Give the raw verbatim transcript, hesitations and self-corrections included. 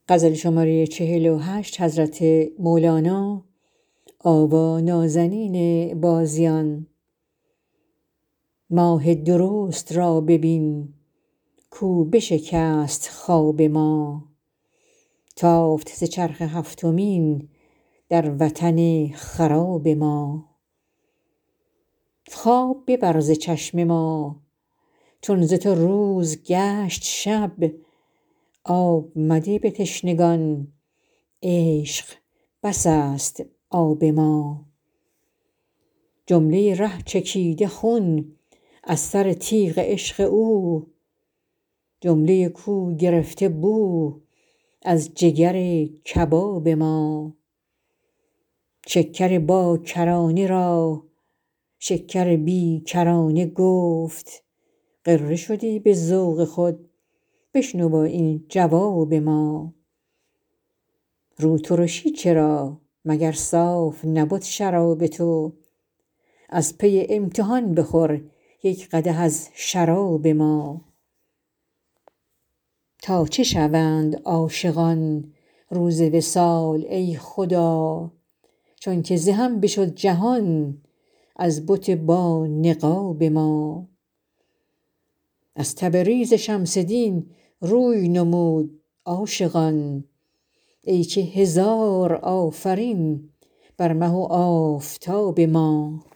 ماه درست را ببین کو بشکست خواب ما تافت ز چرخ هفتمین در وطن خراب ما خواب ببر ز چشم ما چون ز تو روز گشت شب آب مده به تشنگان عشق بس است آب ما جمله ره چکیده خون از سر تیغ عشق او جمله کو گرفته بو از جگر کباب ما شکر باکرانه را شکر بی کرانه گفت غره شدی به ذوق خود بشنو این جواب ما روترشی چرا مگر صاف نبد شراب تو از پی امتحان بخور یک قدح از شراب ما تا چه شوند عاشقان روز وصال ای خدا چونک ز هم بشد جهان از بت بانقاب ما از تبریز شمس دین روی نمود عاشقان ای که هزار آفرین بر مه و آفتاب ما